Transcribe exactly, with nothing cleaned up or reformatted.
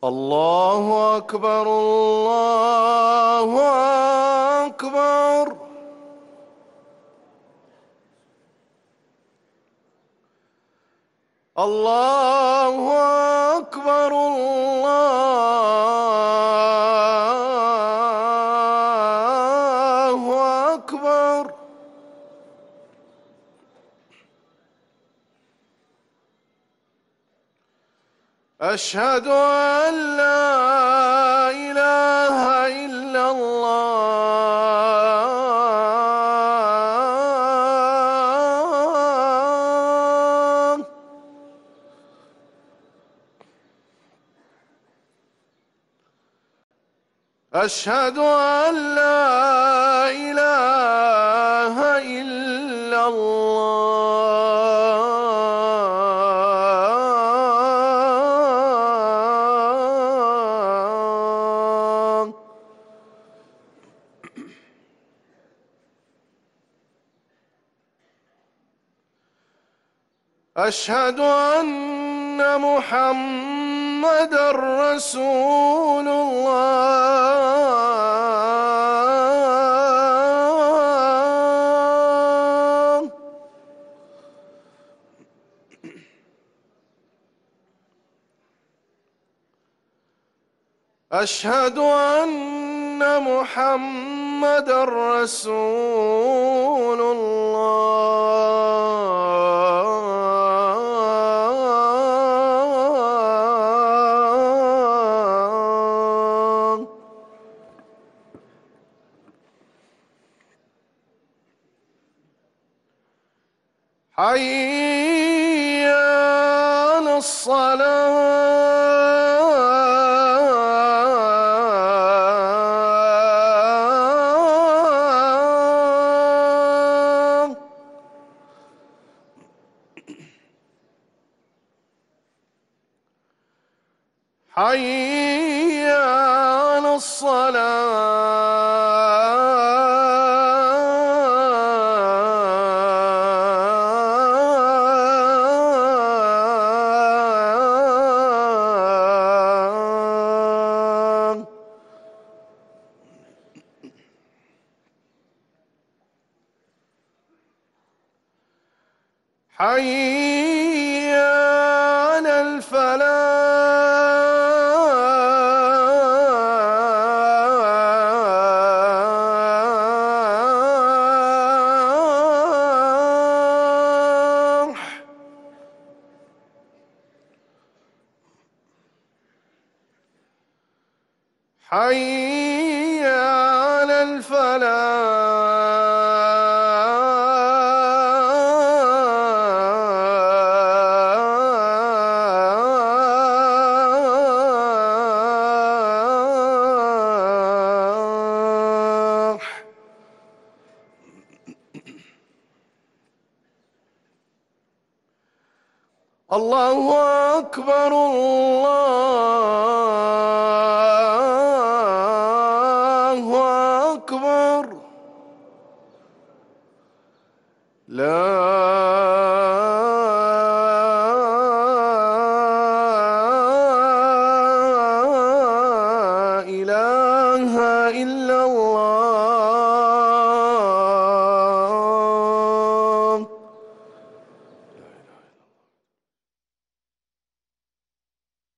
الله أكبر الله أكبر. الله أكبر الله أكبر. أشهد أن لا إله إلا الله. أشهد أن لا إله إلا الله. أشهد أن محمدًا رسول الله. أشهد أن محمدًا رسول الله. حي على الصلاة. حي على الصلاة. حي على الفلاح. حي على الفلاح. الله أكبر الله